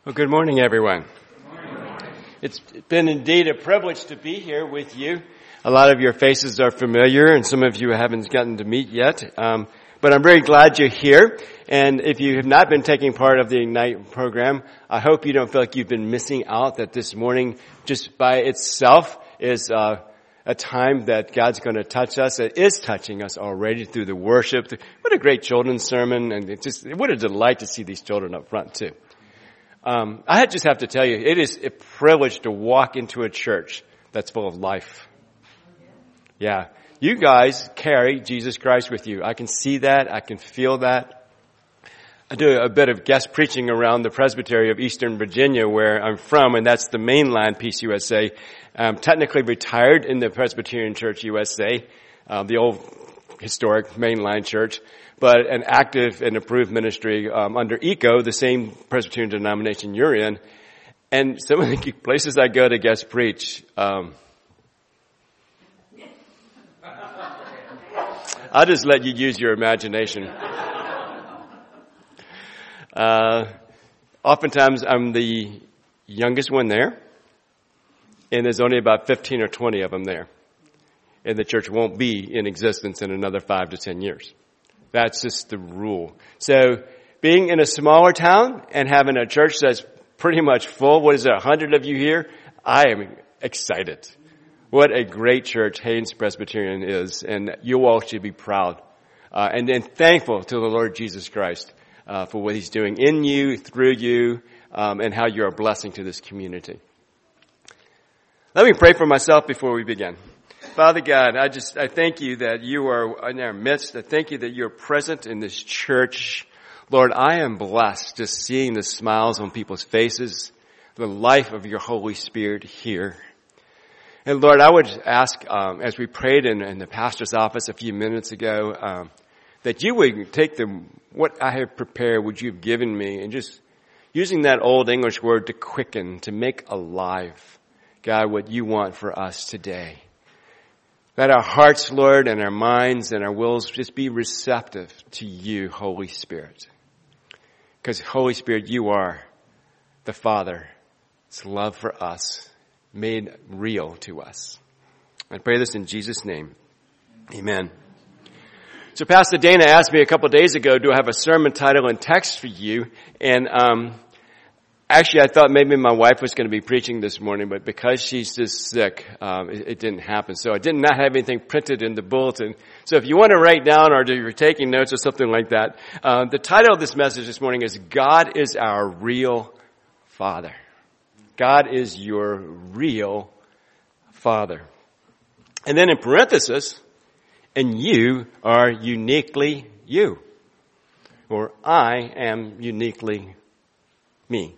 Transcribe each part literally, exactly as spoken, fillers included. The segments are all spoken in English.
Well, good morning, everyone. Good morning. It's been indeed a privilege to be here with you. A lot of your faces are familiar, and some of you haven't gotten to meet yet. Um, but I'm very glad you're here. And if you have not been taking part of the Ignite program, I hope you don't feel like you've been missing out, that this morning, just by itself, is uh, a time that God's going to touch us. It is touching us already through the worship. What a great children's sermon, and it just what a delight to see these children up front, too. Um, I just have to tell you, it is a privilege to walk into a church that's full of life. Yeah. You guys carry Jesus Christ with you. I can see that. I can feel that. I do a bit of guest preaching around the Presbytery of Eastern Virginia, where I'm from, and that's the mainline Peace U S A. I'm technically retired in the Presbyterian Church U S A, uh, the old historic mainline church, but an active and approved ministry um, under ECO, the same Presbyterian denomination you're in. And some of the places I go to guest preach, um, I'll just let you use your imagination. Uh, oftentimes I'm the youngest one there, and there's only about fifteen or twenty of them there. And the church won't be in existence in another five to ten years. That's just the rule. So being in a smaller town and having a church that's pretty much full, what is it, a hundred of you here? I am excited. What a great church Haynes Presbyterian is, and you all should be proud uh, and, and thankful to the Lord Jesus Christ uh, for what He's doing in you, through you, um, and how you're a blessing to this community. Let me pray for myself before we begin. Father God, I just, I thank you that you are in our midst. I thank you that you're present in this church. Lord, I am blessed just seeing the smiles on people's faces, the life of your Holy Spirit here. And Lord, I would ask, um, as we prayed in, in the pastor's office a few minutes ago, um, that you would take the, what I have prepared, what you've given me, and just using that old English word to quicken, to make alive, God, what you want for us today. Let our hearts, Lord, and our minds and our wills just be receptive to you, Holy Spirit. Because, Holy Spirit, you are the Father's love for us made real to us. I pray this in Jesus' name. Amen. So Pastor Dana asked me a couple of days ago, do I have a sermon title and text for you? And um actually, I thought maybe my wife was going to be preaching this morning, but because she's just sick, um, it, it didn't happen. So I did not have anything printed in the bulletin. So if you want to write down or if you're taking notes or something like that, uh, the title of this message this morning is God is Our Real Father. God is your real Father. And then in parenthesis, and you are uniquely you. Or I am uniquely me.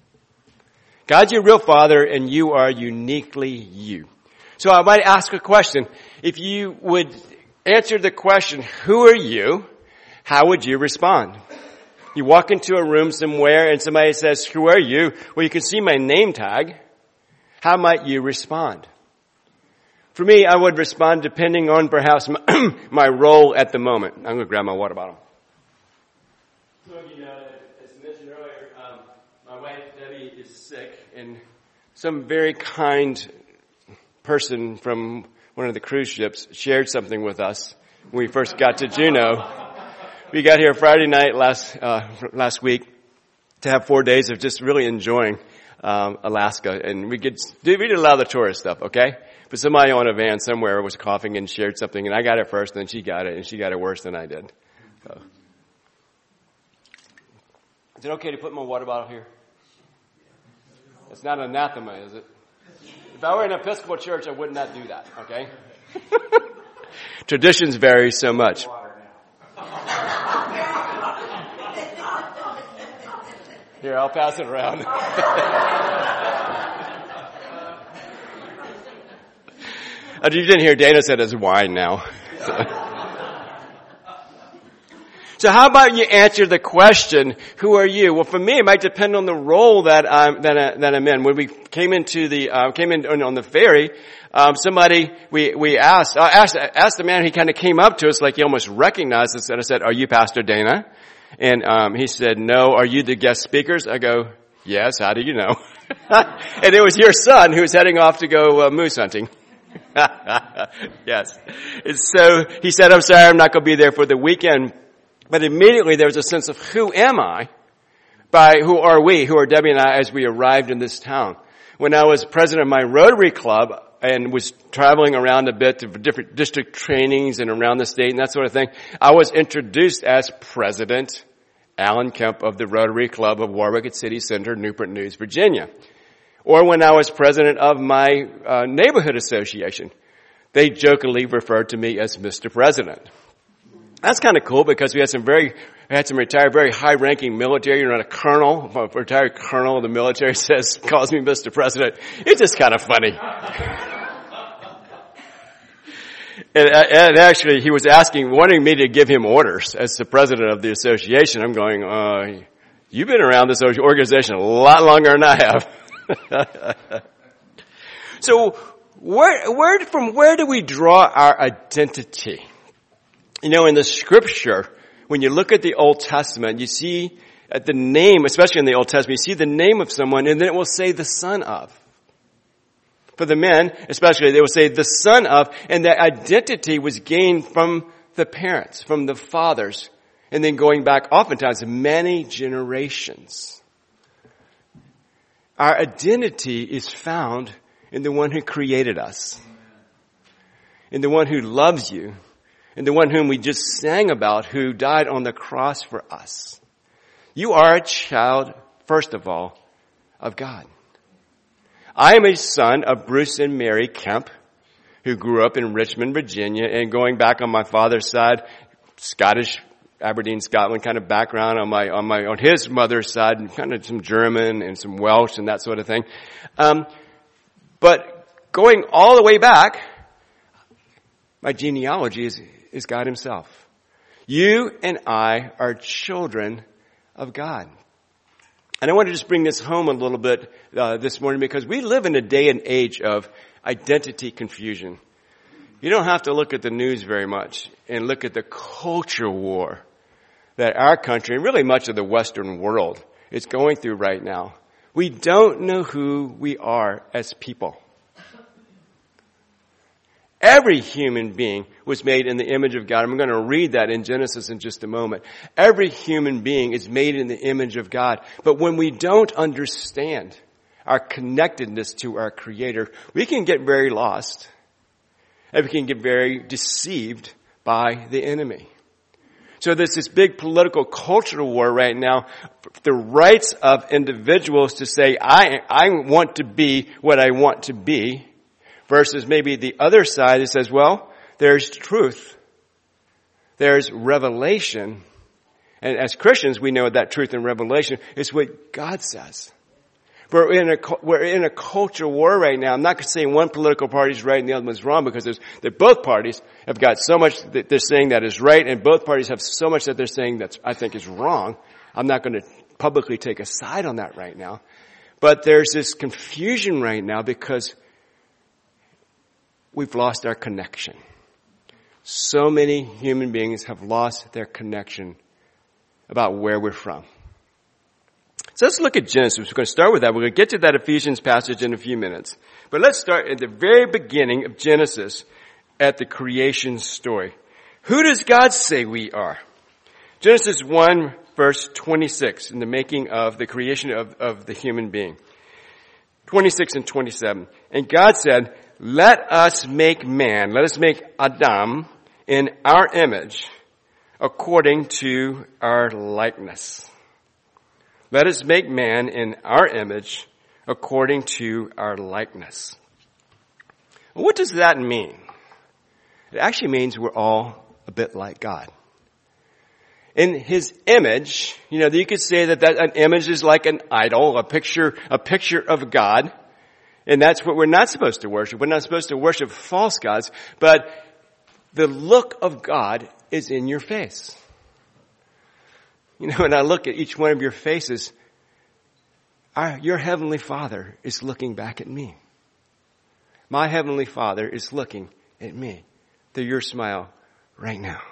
God's your real Father, and you are uniquely you. So I might ask a question. If you would answer the question, who are you? How would you respond? You walk into a room somewhere and somebody says, who are you? Well, you can see my name tag. How might you respond? For me, I would respond depending on perhaps my, my role at the moment. I'm going to grab my water bottle. Some of you know, as mentioned earlier, um, my wife Debbie is sick, and some very kind person from one of the cruise ships shared something with us when we first got to Juneau. We got here Friday night last uh, last week to have four days of just really enjoying um, Alaska, and we could we did a lot of the tourist stuff, okay? But somebody on a van somewhere was coughing and shared something, and I got it first, and then she got it, and she got it worse than I did. So. Is it okay to put my water bottle here? It's not anathema, is it? If I were in an Episcopal church, I would not do that, okay? Traditions vary so much. Here, I'll pass it around. Oh, you didn't hear Dana said it's wine now. So. So how about you answer the question, who are you? Well, for me, it might depend on the role that I'm, that, I, that I'm in. When we came into the, uh, came in on, on the ferry, um, somebody, we, we asked, I asked, asked the man, he kind of came up to us like he almost recognized us, and I said, are you Pastor Dana? And, um, he said, no. Are you the guest speakers? I go, Yes, how do you know? And it was your son who was heading off to go uh, moose hunting. Yes. And so he said, I'm sorry, I'm not going to be there for the weekend. But immediately there was a sense of who am I? By who are we? Who are Debbie and I as we arrived in this town? When I was president of my Rotary Club and was traveling around a bit to different district trainings and around the state and that sort of thing, I was introduced as President Alan Kemp of the Rotary Club of Warwick at City Center, Newport News, Virginia. Or when I was president of my uh, neighborhood association, they jokingly referred to me as Mister President. That's kind of cool because we had some very, we had some retired, very high-ranking military. You're not a colonel, a retired colonel of the military says, calls me Mister President. It's just kind of funny. And, and actually, he was asking, wanting me to give him orders as the president of the association. I'm going, uh, you've been around this organization a lot longer than I have. So, where, where, from where do we draw our identity? You know, in the scripture, when you look at the Old Testament, you see at the name, especially in the Old Testament, you see the name of someone, and then it will say the son of. For the men, especially, they will say the son of, and that identity was gained from the parents, from the fathers, and then going back oftentimes many generations. Our identity is found in the one who created us, in the one who loves you, in the one whom we just sang about, who died on the cross for us. You are a child, first of all, of God. I am a son of Bruce and Mary Kemp, who grew up in Richmond, Virginia, and going back on my father's side, Scottish, Aberdeen, Scotland kind of background. On my, on my, on his mother's side, kind of some German and some Welsh and that sort of thing. Um, but going all the way back, my genealogy is, is God himself. You and I are children of God. And I want to just bring this home a little bit uh, this morning because we live in a day and age of identity confusion. You don't have to look at the news very much and look at the culture war that our country and really much of the Western world is going through right now. We don't know who we are as people. Every human being was made in the image of God. I'm going to read that in Genesis in just a moment. Every human being is made in the image of God. But when we don't understand our connectedness to our Creator, we can get very lost. And we can get very deceived by the enemy. So there's this big political cultural war right now. The rights of individuals to say, I, I want to be what I want to be. Versus maybe the other side that says, well, there's truth. There's revelation. And as Christians, we know that truth and revelation is what God says. We're in a, we're in a cultural war right now. I'm not saying one political party is right and the other one's wrong because there's, that both parties have got so much that they're saying that is right and both parties have so much that they're saying that I think is wrong. I'm not going to publicly take a side on that right now. But there's this confusion right now because we've lost our connection. So many human beings have lost their connection about where we're from. So let's look at Genesis. We're going to start with that. We're going to get to that Ephesians passage in a few minutes. But let's start at the very beginning of Genesis at the creation story. Who does God say we are? Genesis one verse twenty-six in the making of the creation of, of the human being. twenty-six and twenty-seven. And God said, let us make man, let us make Adam in our image according to our likeness. Let us make man in our image according to our likeness. What does that mean? It actually means we're all a bit like God. In his image, you know, you could say that, that an image is like an idol, a picture, a picture of God. And that's what we're not supposed to worship. We're not supposed to worship false gods, but the look of God is in your face. You know, when I look at each one of your faces, our, your Heavenly Father is looking back at me. My Heavenly Father is looking at me through your smile right now.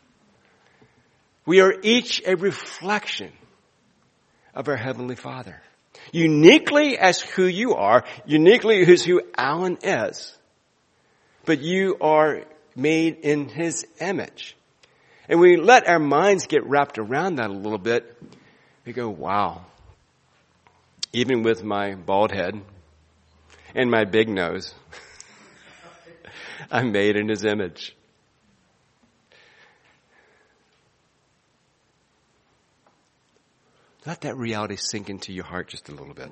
We are each a reflection of our Heavenly Father. Uniquely as who you are, uniquely as who Alan is. But you are made in his image. And we let our minds get wrapped around that a little bit. We go, wow. Even with my bald head and my big nose, I'm made in his image. Let that reality sink into your heart just a little bit.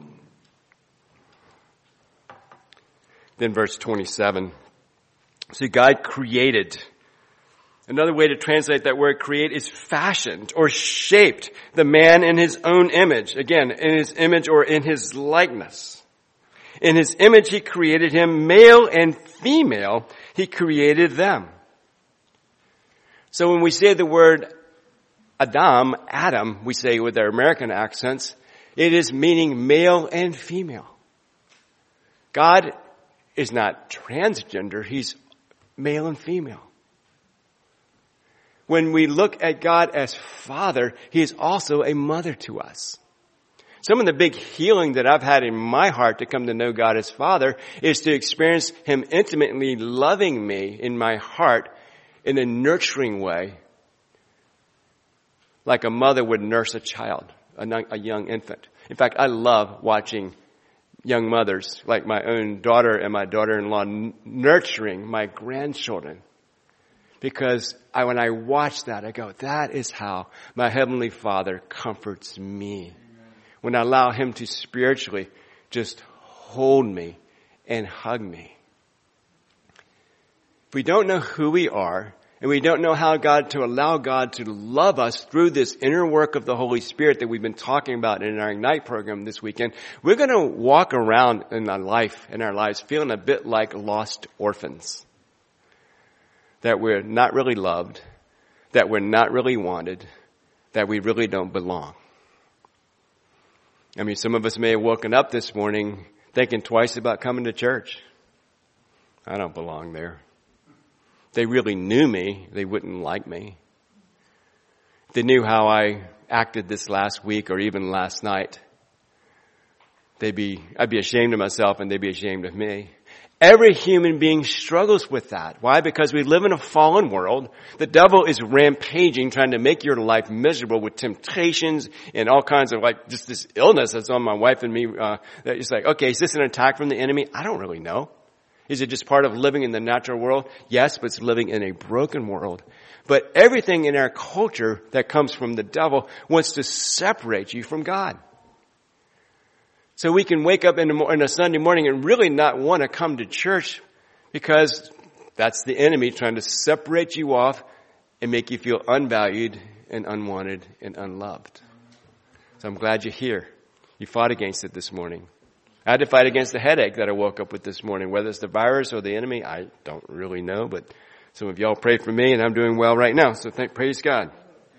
Then verse twenty-seven. So God created. Another way to translate that word create is fashioned or shaped the man in his own image. Again, in his image or in his likeness. In his image he created him, male and female, he created them. So when we say the word Adam, Adam, we say with our American accents, it is meaning male and female. God is not transgender, he's male and female. When we look at God as Father, he is also a mother to us. Some of the big healing that I've had in my heart to come to know God as Father is to experience him intimately loving me in my heart in a nurturing way, like a mother would nurse a child, a young infant. In fact, I love watching young mothers, like my own daughter and my daughter-in-law, n- nurturing my grandchildren. Because I, when I watch that, I go, that is how my Heavenly Father comforts me. Amen. When I allow him to spiritually just hold me and hug me. If we don't know who we are, and we don't know how God, to allow God to love us through this inner work of the Holy Spirit that we've been talking about in our Ignite program this weekend, we're going to walk around in our life, in our lives, feeling a bit like lost orphans. That we're not really loved, that we're not really wanted, that we really don't belong. I mean, some of us may have woken up this morning thinking twice about coming to church. I don't belong there. If they really knew me, they wouldn't like me. If they knew how I acted this last week or even last night, they'd be, I'd be ashamed of myself and they'd be ashamed of me. Every human being struggles with that. Why? Because we live in a fallen world. The devil is rampaging, trying to make your life miserable with temptations and all kinds of like just this illness that's on my wife and me. Uh, that it's like, okay, is this an attack from the enemy? I don't really know. Is it just part of living in the natural world? Yes, but it's living in a broken world. But everything in our culture that comes from the devil wants to separate you from God. So we can wake up in a, in a Sunday morning and really not want to come to church because that's the enemy trying to separate you off and make you feel unvalued and unwanted and unloved. So I'm glad you're here. You fought against it this morning. I had to fight against the headache that I woke up with this morning. Whether it's the virus or the enemy, I don't really know, but some of y'all prayed for me and I'm doing well right now. So thank, praise God.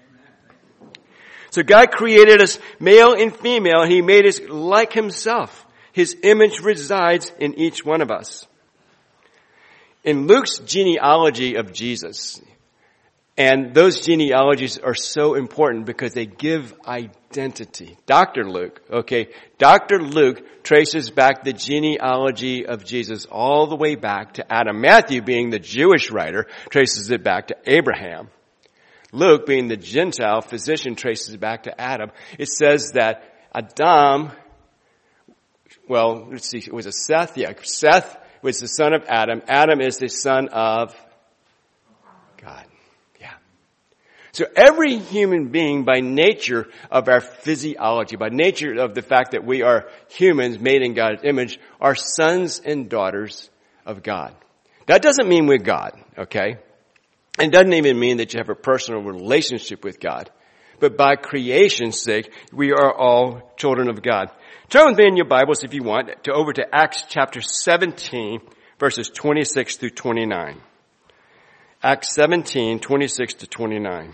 So God created us male and female, and he made us like himself. His image resides in each one of us. In Luke's genealogy of Jesus, and those genealogies are so important because they give identity. Doctor Luke, okay, Doctor Luke traces back the genealogy of Jesus all the way back to Adam. Matthew, being the Jewish writer, traces it back to Abraham. Luke, being the Gentile physician, traces it back to Adam. It says that Adam, well, let's see, it was a Seth, yeah, Seth was the son of Adam. Adam is the son of God. Yeah. So every human being, by nature of our physiology, by nature of the fact that we are humans made in God's image, are sons and daughters of God. That doesn't mean we're God, okay? It doesn't even mean that you have a personal relationship with God. But by creation's sake, we are all children of God. Turn with me in your Bibles, if you want, to over to Acts chapter seventeen, verses twenty-six through twenty-nine. Acts seventeen, twenty-six to twenty-nine.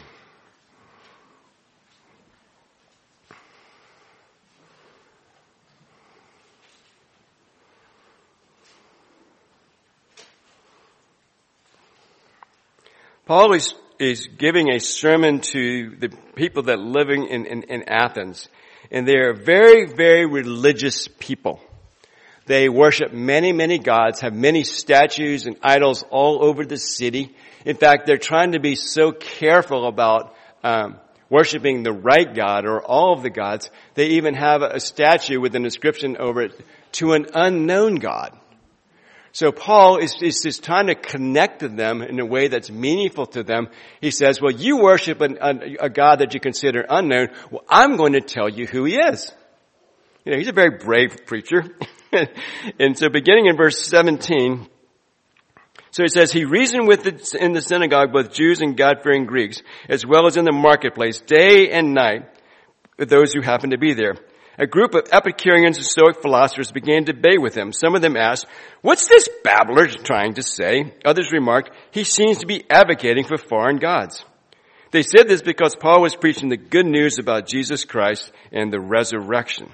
Paul is, is giving a sermon to the people that are living in, in, in Athens. And they are very, very religious people. They worship many, many gods, have many statues and idols all over the city. In fact, they're trying to be so careful about um, worshiping the right God or all of the gods. They even have a statue with an inscription over it, to an unknown God. So Paul is, is just trying to connect to them in a way that's meaningful to them. He says, well, you worship an, a, a God that you consider unknown. Well, I'm going to tell you who he is. You know, he's a very brave preacher. And so beginning in verse seventeen, so it says, he reasoned with the, in the synagogue both Jews and God-fearing Greeks, as well as in the marketplace, day and night, with those who happened to be there. A group of Epicureans and Stoic philosophers began to debate with him. Some of them asked, what's this babbler trying to say? Others remarked, he seems to be advocating for foreign gods. They said this because Paul was preaching the good news about Jesus Christ and the resurrection.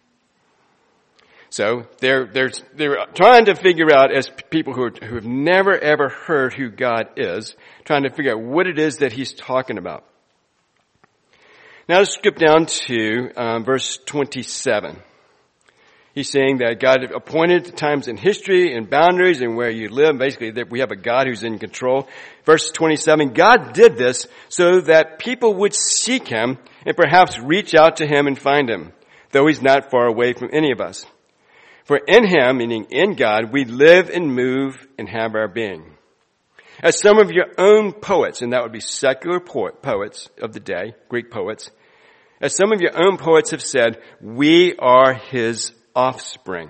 So they're, they're, they're trying to figure out, as people who, are, who have never ever heard who God is, trying to figure out what it is that he's talking about. Now let's skip down to um, verse twenty-seven. He's saying that God appointed times in history and boundaries and where you live. Basically, that we have a God who's in control. Verse twenty-seven, God did this so that people would seek him and perhaps reach out to him and find him, though he's not far away from any of us. For in him, meaning in God, we live and move and have our being. As some of your own poets, and that would be secular poet, poets of the day, Greek poets, as some of your own poets have said, we are his offspring.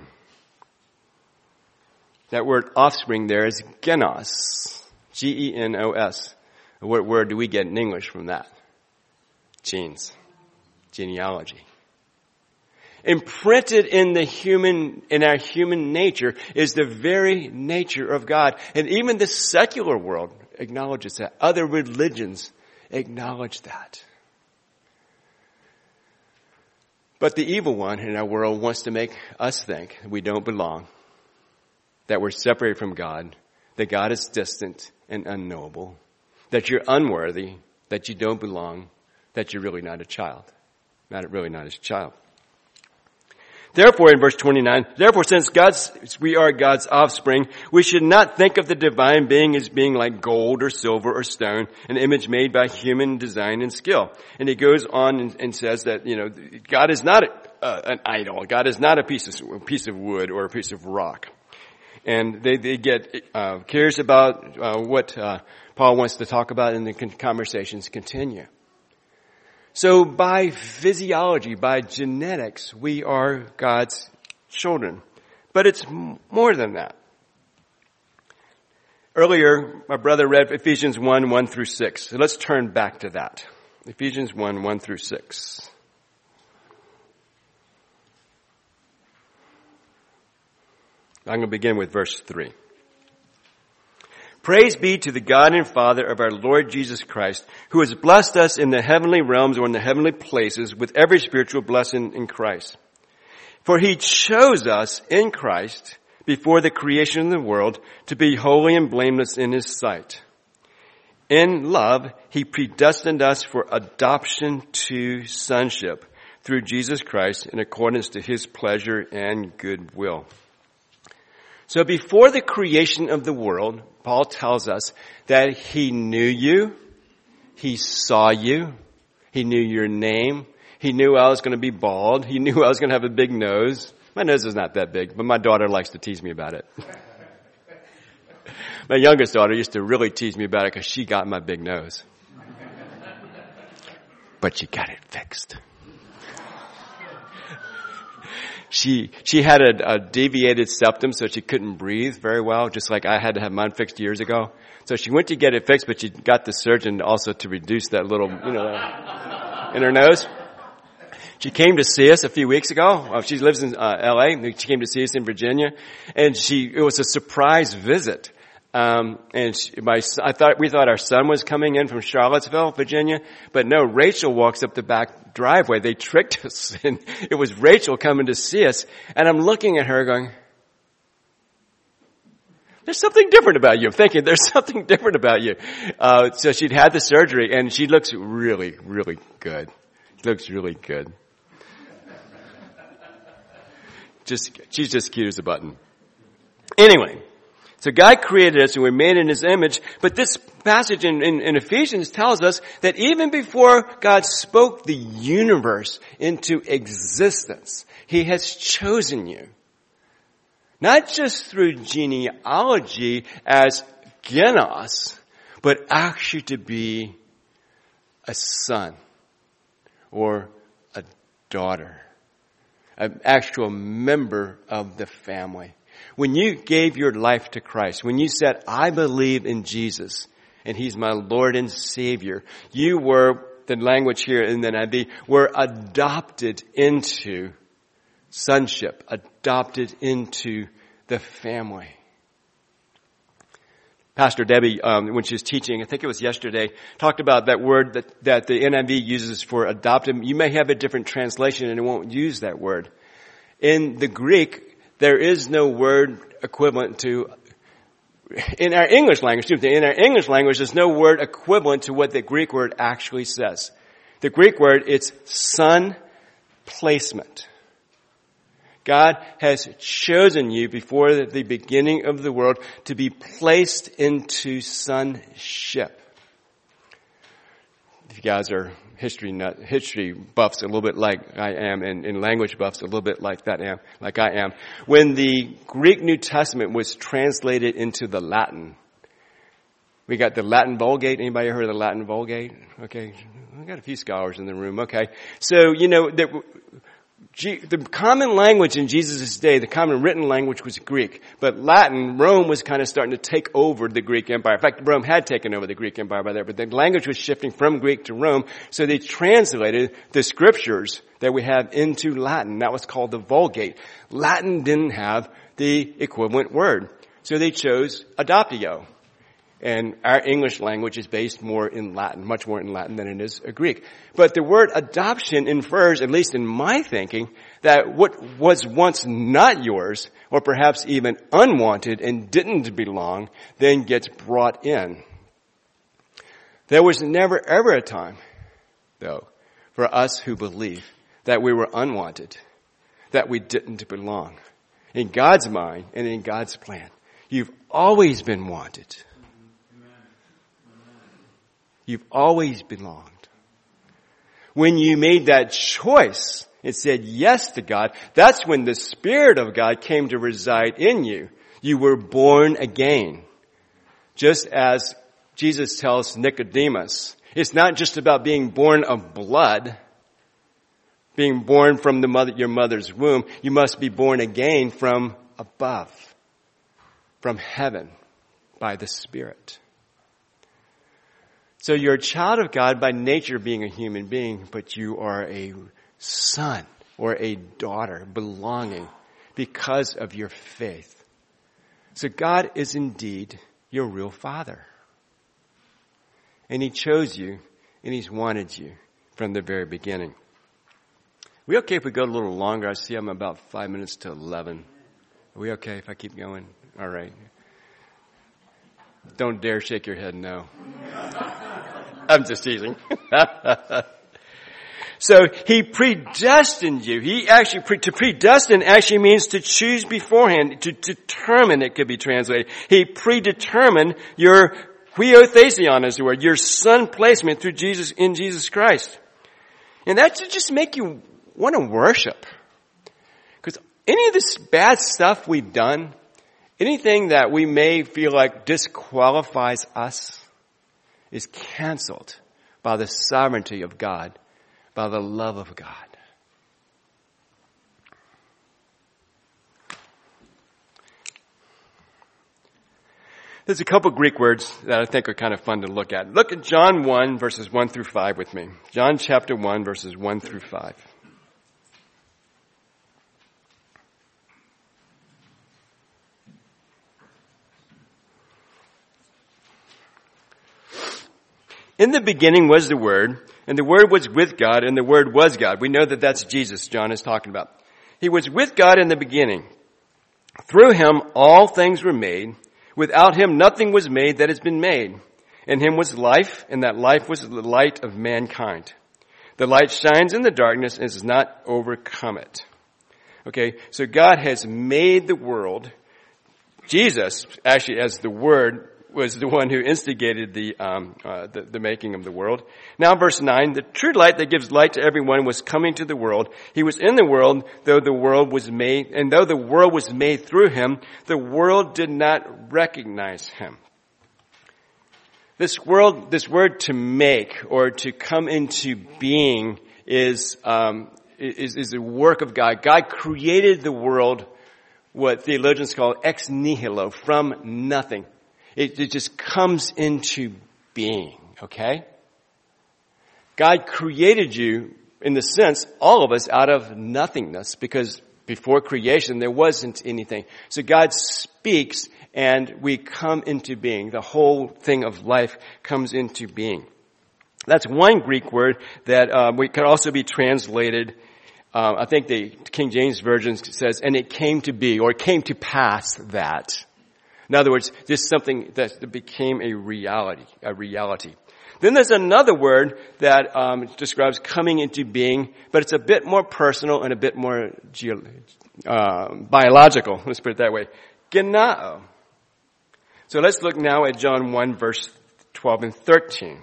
That word offspring there is genos, G E N O S. What word do we get in English from that? Genes, genealogy. Imprinted in the human, in our human nature is the very nature of God. And even the secular world acknowledges that. Other religions acknowledge that. But the evil one in our world wants to make us think we don't belong, that we're separated from God, that God is distant and unknowable, that you're unworthy, that you don't belong, that you're really not a child. Not really not a child. Therefore, in verse twenty-nine, therefore, since God's, we are God's offspring, we should not think of the divine being as being like gold or silver or stone, an image made by human design and skill. And he goes on and, and says that, you know, God is not a, uh, an idol. God is not a piece of, a piece of wood or a piece of rock. And they, they get uh, curious about uh, what uh, Paul wants to talk about, and the conversations continue. So by physiology, by genetics, we are God's children. But it's more than that. Earlier, my brother read Ephesians one, one through six. So let's turn back to that. Ephesians one, one through six. I'm going to begin with verse three. Praise be to the God and Father of our Lord Jesus Christ, who has blessed us in the heavenly realms or in the heavenly places with every spiritual blessing in Christ. For he chose us in Christ before the creation of the world to be holy and blameless in his sight. In love, he predestined us for adoption to sonship through Jesus Christ in accordance to his pleasure and good will. So before the creation of the world, Paul tells us that he knew you, he saw you, he knew your name, he knew I was going to be bald, he knew I was going to have a big nose. My nose is not that big, but my daughter likes to tease me about it. My youngest daughter used to really tease me about it because she got my big nose. But she got it fixed. She, she had a, a deviated septum, so she couldn't breathe very well, just like I had to have mine fixed years ago. So she went to get it fixed, but she got the surgeon also to reduce that little, you know, in her nose. She came to see us a few weeks ago. Well, she lives in uh, L A. She came to see us in Virginia, and she, it was a surprise visit. Um, and she, my, I thought, we thought our son was coming in from Charlottesville, Virginia, but no, Rachel walks up the back driveway. They tricked us, and it was Rachel coming to see us. And I'm looking at her going, there's something different about you. I'm thinking, there's something different about you. Uh, so she'd had the surgery, and she looks really, really good. She looks really good. just, she's just cute as a button. Anyway, so God created us and we're made in His image, but this passage in, in, in Ephesians tells us that even before God spoke the universe into existence, He has chosen you. Not just through genealogy as genos, but actually to be a son or a daughter, an actual member of the family. When you gave your life to Christ, when you said, I believe in Jesus and He's my Lord and Savior, you were, the language here in the N I V, were adopted into sonship, adopted into the family. Pastor Debbie, um, when she was teaching, I think it was yesterday, talked about that word that, that the N I V uses for adopted. You may have a different translation and it won't use that word. In the Greek, there is no word equivalent to, in our English language, too, in our English language, there's no word equivalent to what the Greek word actually says. The Greek word, it's son placement. God has chosen you before the beginning of the world to be placed into sonship. If you guys are history nut, history buffs a little bit like I am, and, and language buffs a little bit like that am, like I am. When the Greek New Testament was translated into the Latin, we got the Latin Vulgate. Anybody heard of the Latin Vulgate? Okay, we got a few scholars in the room. Okay, so you know that. The common language in Jesus' day, the common written language was Greek. But Latin, Rome was kind of starting to take over the Greek Empire. In fact, Rome had taken over the Greek Empire by there, but the language was shifting from Greek to Rome. So they translated the scriptures that we have into Latin. That was called the Vulgate. Latin didn't have the equivalent word. So they chose adoptio. And our English language is based more in Latin, much more in Latin than it is a Greek. But the word adoption infers, at least in my thinking, that what was once not yours, or perhaps even unwanted and didn't belong, then gets brought in. There was never ever a time, though, for us who believe that we were unwanted, that we didn't belong. In God's mind and in God's plan, you've always been wanted. You've always belonged. When you made that choice and said yes to God, that's when the Spirit of God came to reside in you. You were born again. Just as Jesus tells Nicodemus, it's not just about being born of blood, being born from the mother, your mother's womb. You must be born again from above, from heaven, by the Spirit. So you're a child of God by nature being a human being, but you are a son or a daughter belonging because of your faith. So God is indeed your real Father. And He chose you and He's wanted you from the very beginning. Are we okay if we go a little longer? I see I'm about five minutes to eleven. Are we okay if I keep going? All right. Don't dare shake your head no. I'm just teasing. So He predestined you. He actually, pre- to predestine actually means to choose beforehand, to determine, it could be translated. He predetermined your huiothesion is the word, your son placement through Jesus, in Jesus Christ. And that should just make you want to worship. Because any of this bad stuff we've done, anything that we may feel like disqualifies us, is canceled by the sovereignty of God, by the love of God. There's a couple Greek words that I think are kind of fun to look at. Look at John one, verses one through five with me. John chapter one, verses one through five. In the beginning was the Word, and the Word was with God, and the Word was God. We know that that's Jesus John is talking about. He was with God in the beginning. Through Him all things were made. Without Him nothing was made that has been made. In Him was life, and that life was the light of mankind. The light shines in the darkness and does not overcome it. Okay, so God has made the world. Jesus, actually, as the Word, was the one who instigated the, um, uh, the the making of the world. Now, verse nine: the true light that gives light to everyone was coming to the world. He was in the world, though the world was made, and though the world was made through him, the world did not recognize him. This world, this word "to make" or "to come into being" is um, is is a work of God. God created the world, what theologians call ex nihilo, from nothing. It, it just comes into being, okay? God created you, in the sense, all of us, out of nothingness, because before creation there wasn't anything. So God speaks and we come into being. The whole thing of life comes into being. That's one Greek word that um, we could also be translated, uh, I think the King James Version says, and it came to be, or it came to pass that. In other words, just something that became a reality, a reality. Then there's another word that um, describes coming into being, but it's a bit more personal and a bit more ge- uh, biological. Let's put it that way. Genao. So let's look now at John one, verse twelve and thirteen.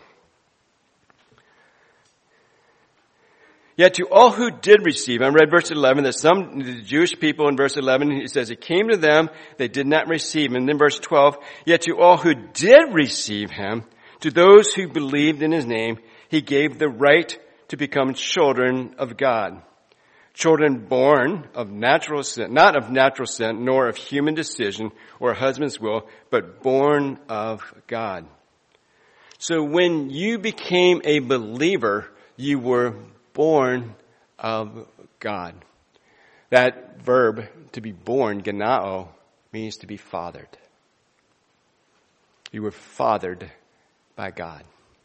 Yet to all who did receive, I read verse eleven, that some the Jewish people in verse eleven, he says, it came to them, they did not receive him. And then verse twelve, yet to all who did receive him, to those who believed in his name, he gave the right to become children of God. Children born of natural sin, not of natural sin, nor of human decision or husband's will, but born of God. So when you became a believer, you were born of God. That verb, to be born, genao, means to be fathered. You were fathered by God.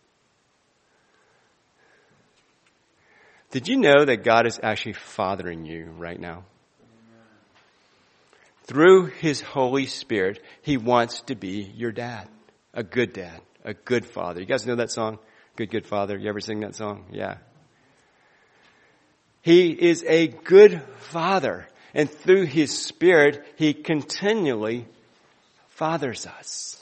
Did you know that God is actually fathering you right now? Amen. Through his Holy Spirit, he wants to be your dad. A good dad. A good father. You guys know that song? Good, good father. You ever sing that song? Yeah. He is a good father. And through his Spirit, he continually fathers us.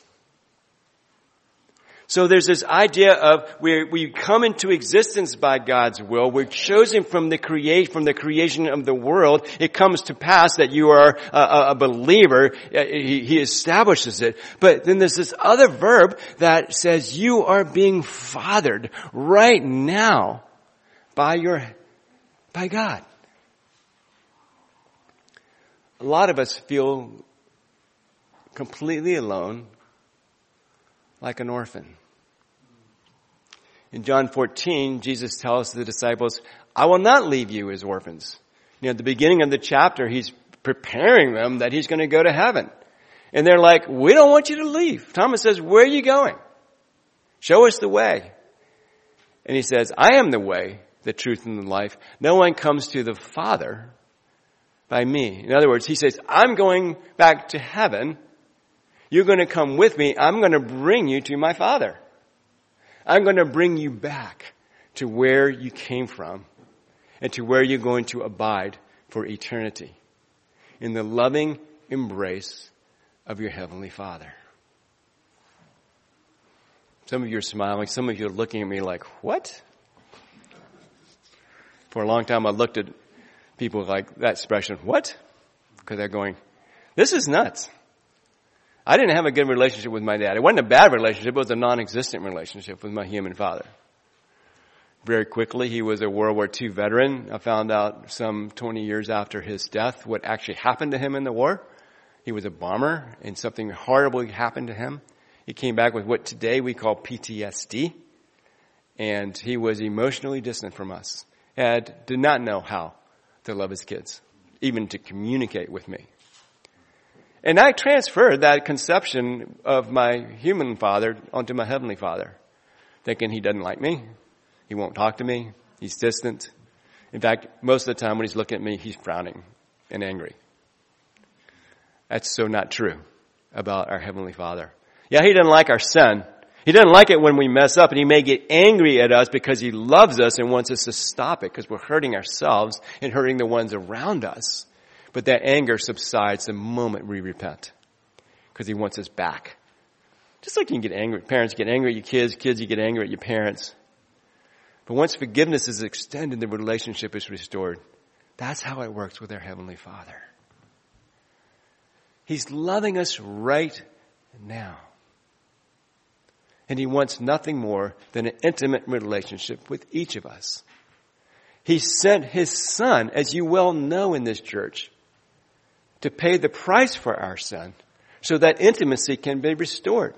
So there's this idea of we we come into existence by God's will. We're chosen from the create from the creation of the world. It comes to pass that you are a, a believer. He, he establishes it. But then there's this other verb that says you are being fathered right now by your by God. A lot of us feel completely alone, like an orphan. In John fourteen, Jesus tells the disciples, I will not leave you as orphans. You know, at the beginning of the chapter, he's preparing them that he's going to go to heaven. And they're like, we don't want you to leave. Thomas says, where are you going? Show us the way. And he says, I am the way, the truth, and the life. No one comes to the Father by me. In other words, he says, I'm going back to heaven. You're going to come with me. I'm going to bring you to my Father. I'm going to bring you back to where you came from and to where you're going to abide for eternity in the loving embrace of your Heavenly Father. Some of you are smiling. Some of you are looking at me like, what? For a long time, I looked at people like that expression, what? Because they're going, this is nuts. I didn't have a good relationship with my dad. It wasn't a bad relationship. It was a non-existent relationship with my human father. Very quickly, he was a World War Two veteran. I found out some twenty years after his death what actually happened to him in the war. He was a bomber, and something horrible happened to him. He came back with what today we call P T S D, and he was emotionally distant from us. And did not know how to love his kids, even to communicate with me. And I transferred that conception of my human father onto my heavenly Father, thinking he doesn't like me, he won't talk to me, he's distant. In fact, most of the time when he's looking at me, he's frowning and angry. That's so not true about our Heavenly Father. Yeah, he doesn't like our sin. He doesn't like it when we mess up, and he may get angry at us because he loves us and wants us to stop it because we're hurting ourselves and hurting the ones around us. But that anger subsides the moment we repent. Because he wants us back. Just like you can get angry, parents get angry at your kids, kids you get angry at your parents. But once forgiveness is extended, the relationship is restored. That's how it works with our Heavenly Father. He's loving us right now. And he wants nothing more than an intimate relationship with each of us. He sent his Son, as you well know in this church, to pay the price for our sin so that intimacy can be restored.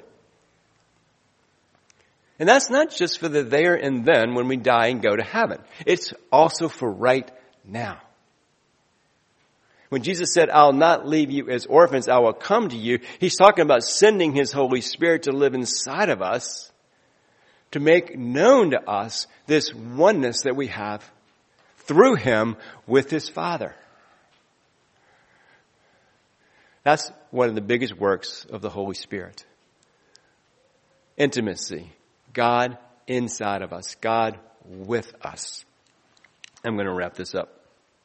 And that's not just for the there and then when we die and go to heaven. It's also for right now. When Jesus said, I'll not leave you as orphans, I will come to you, he's talking about sending his Holy Spirit to live inside of us, to make known to us this oneness that we have through him with his Father. That's one of the biggest works of the Holy Spirit. Intimacy. God inside of us. God with us. I'm going to wrap this up.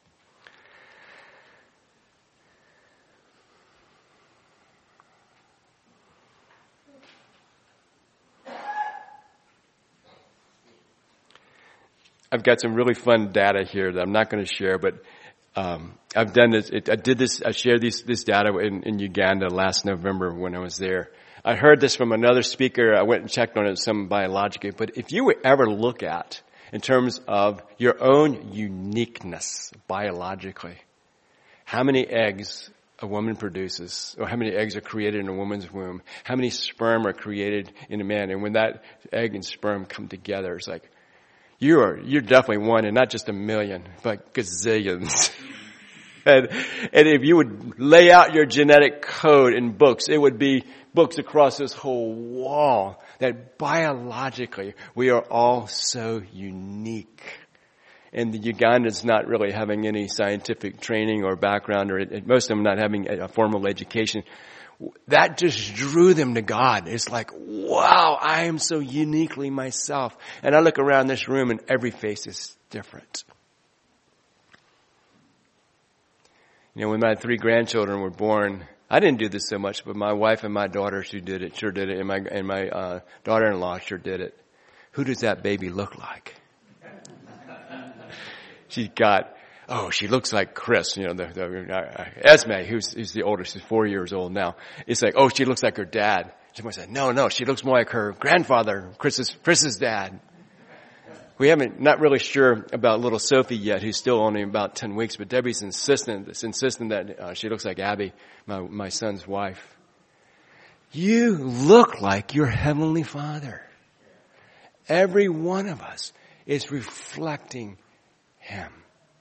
I've got some really fun data here that I'm not going to share, but um, I've done this. It, I did this. I shared this this data in, in Uganda last November when I was there. I heard this from another speaker. I went and checked on it some biologically. But if you would ever look at, in terms of your own uniqueness biologically, how many eggs a woman produces, or how many eggs are created in a woman's womb, how many sperm are created in a man, and when that egg and sperm come together, it's like, You are, you're definitely one, and not just a million, but gazillions. and, and if you would lay out your genetic code in books, it would be books across this whole wall that biologically we are all so unique. And the Ugandans not really having any scientific training or background, or it, most of them not having a formal education. That just drew them to God. It's like, wow, I am so uniquely myself. And I look around this room and every face is different. You know, when my three grandchildren were born, I didn't do this so much, but my wife and my daughter, she did it, sure did it, and my, and my uh, daughter-in-law sure did it. Who does that baby look like? She's got... Oh, she looks like Chris, you know, the, the uh, Esme, who's, who's the oldest, is four years old now. It's like, oh, she looks like her dad. Someone said, no, no, she looks more like her grandfather, Chris's, Chris's dad. We haven't, not really sure about little Sophie yet, who's still only about ten weeks, but Debbie's insistent, insistent that uh, she looks like Abby, my, my son's wife. You look like your Heavenly Father. Every one of us is reflecting Him.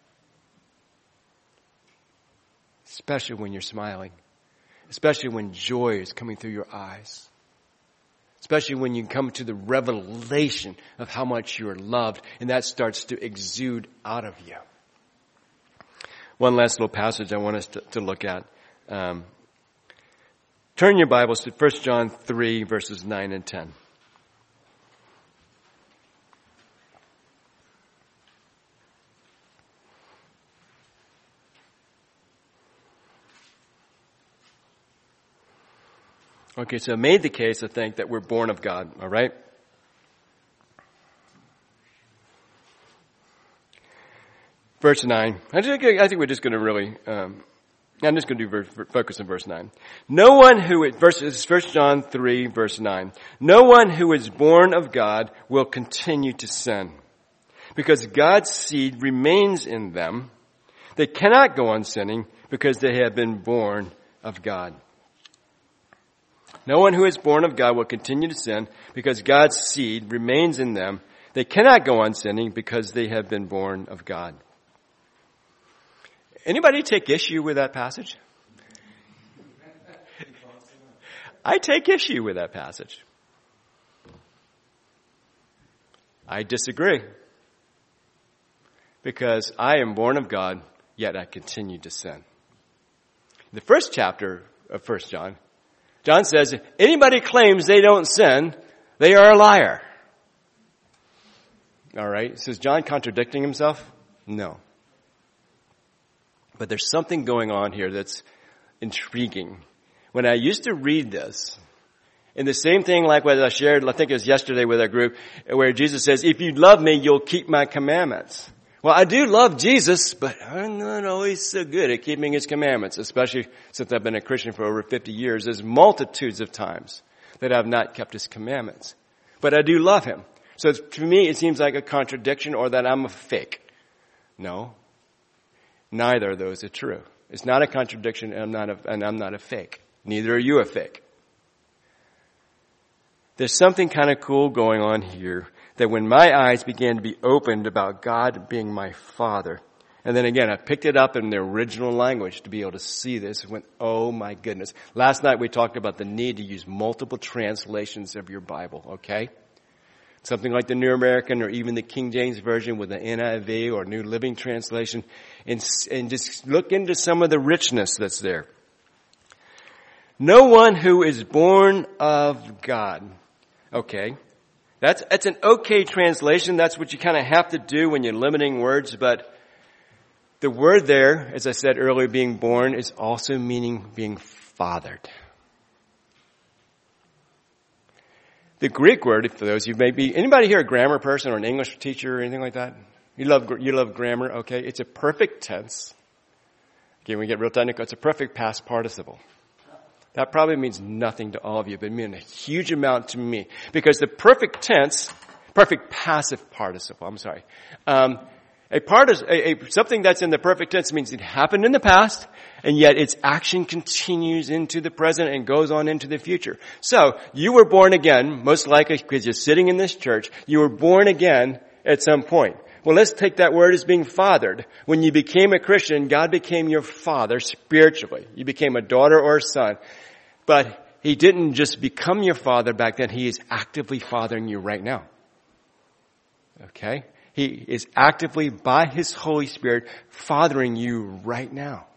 Especially when you're smiling. Especially when joy is coming through your eyes. Especially when you come to the revelation of how much you're loved, and that starts to exude out of you. One last little passage I want us to, to look at. Um, turn your Bibles to First John three, verses nine and ten. Okay, so I made the case, I think, that we're born of God, all right? Verse nine. I think, I think we're just going to really, um, I'm just going to do verse, focus on verse nine. No one who is, verse, this is First John three, verse nine. No one who is born of God will continue to sin, because God's seed remains in them. They cannot go on sinning because they have been born of God. No one who is born of God will continue to sin because God's seed remains in them. They cannot go on sinning because they have been born of God. Anybody take issue with that passage? I take issue with that passage. I disagree. Because I am born of God, yet I continue to sin. The first chapter of First John, John says, if anybody claims they don't sin, they are a liar. All right. So is John contradicting himself? No. But there's something going on here that's intriguing. When I used to read this, and the same thing like what I shared, I think it was yesterday with our group, where Jesus says, if you love me, you'll keep my commandments. Well, I do love Jesus, but I'm not always so good at keeping his commandments, especially since I've been a Christian for over fifty years. There's multitudes of times that I've not kept his commandments. But I do love him. So to me, it seems like a contradiction or that I'm a fake. No. Neither of those are true. It's not a contradiction and I'm not a, and I'm not a fake. Neither are you a fake. There's something kind of cool going on here, that when my eyes began to be opened about God being my Father, and then again, I picked it up in the original language to be able to see this, and went, oh my goodness. Last night we talked about the need to use multiple translations of your Bible, okay? Something like the New American or even the King James Version with the N I V or New Living Translation, and, and just look into some of the richness that's there. No one who is born of God. Okay. That's, that's an okay translation. That's what you kind of have to do when you're limiting words. But the word there, as I said earlier, being born, is also meaning being fathered. The Greek word, for those of you may be, anybody here a grammar person or an English teacher or anything like that? You love, you love grammar, okay? It's a perfect tense. Okay, when we get real technical, it's a perfect past participle. That probably means nothing to all of you, but it means a huge amount to me. Because the perfect tense, perfect passive participle, I'm sorry. Um, a part is, a, a, something that's in the perfect tense means it happened in the past, and yet its action continues into the present and goes on into the future. So, you were born again, most likely because you're sitting in this church, you were born again at some point. Well, let's take that word as being fathered. When you became a Christian, God became your father spiritually. You became a daughter or a son. But he didn't just become your father back then. He is actively fathering you right now. Okay? He is actively, by his Holy Spirit, fathering you right now.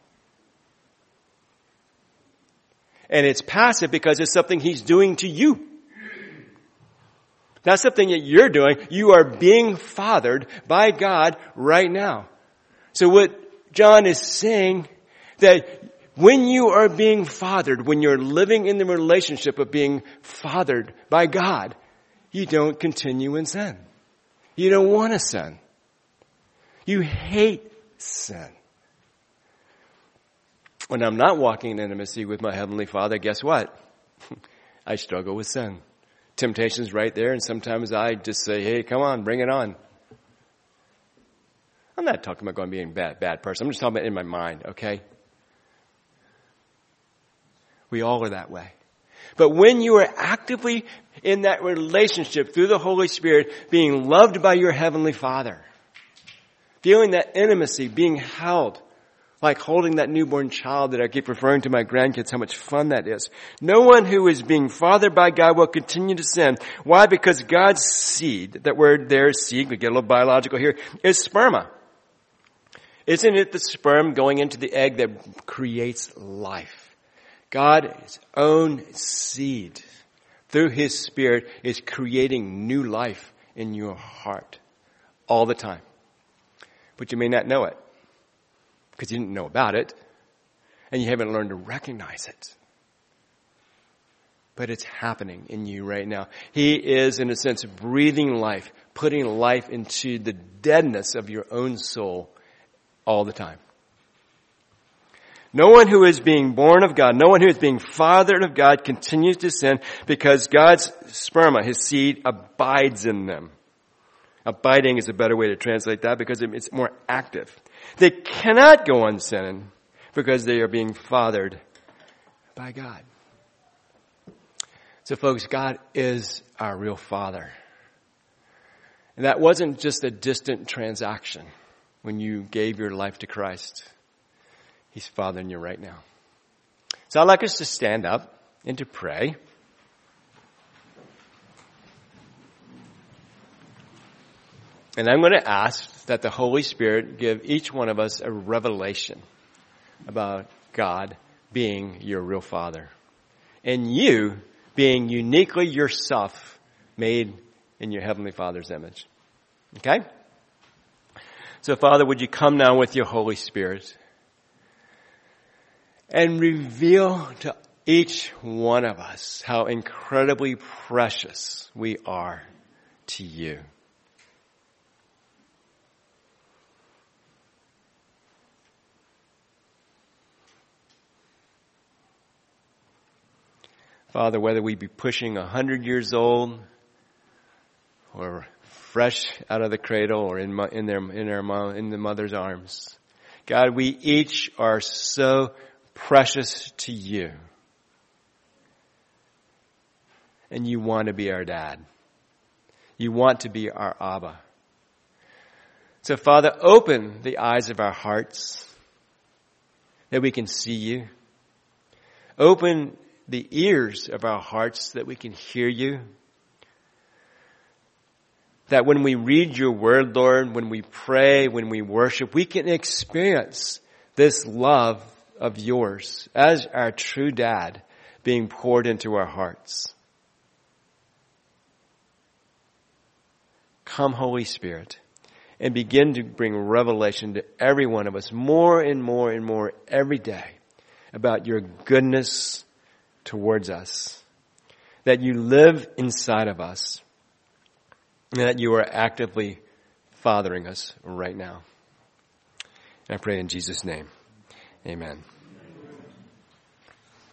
And it's passive because it's something he's doing to you. Not something that you're doing. You are being fathered by God right now. So what John is saying, that when you are being fathered, when you're living in the relationship of being fathered by God, you don't continue in sin. You don't want to sin. You hate sin. When I'm not walking in intimacy with my Heavenly Father, guess what? I struggle with sin. Temptation's right there, and sometimes I just say, hey, come on, bring it on. I'm not talking about going being a bad, bad person. I'm just talking about in my mind, okay? We all are that way. But when you are actively in that relationship through the Holy Spirit, being loved by your Heavenly Father, feeling that intimacy, being held, like holding that newborn child that I keep referring to my grandkids, how much fun that is. No one who is being fathered by God will continue to sin. Why? Because God's seed, that word there, seed, we get a little biological here, is sperma. Isn't it the sperm going into the egg that creates life? God's own seed, through his Spirit, is creating new life in your heart all the time. But you may not know it because you didn't know about it and you haven't learned to recognize it. But it's happening in you right now. He is, in a sense, breathing life, putting life into the deadness of your own soul all the time. No one who is being born of God, no one who is being fathered of God continues to sin because God's sperma, his seed, abides in them. Abiding is a better way to translate that because it's more active. They cannot go on sinning because they are being fathered by God. So folks, God is our real Father. And that wasn't just a distant transaction when you gave your life to Christ. He's fathering you right now. So I'd like us to stand up and to pray. And I'm going to ask that the Holy Spirit give each one of us a revelation about God being your real Father. And you being uniquely yourself, made in your Heavenly Father's image. Okay? So Father, would you come now with your Holy Spirit? and reveal to each one of us how incredibly precious we are to you. Father, whether we be pushing a hundred years old or fresh out of the cradle or in, in their in their mom, in the mother's arms, God, we each are so precious to you, and you want to be our dad. You want to be our Abba. So, Father, open the eyes of our hearts that we can see you. Open the ears of our hearts that we can hear you. That when we read your word, Lord, when we pray, when we worship, we can experience this love of yours as our true dad being poured into our hearts. Come, Holy Spirit, and begin to bring revelation to every one of us more and more and more every day about your goodness towards us, that you live inside of us, and that you are actively fathering us right now. And I pray in Jesus' name, amen.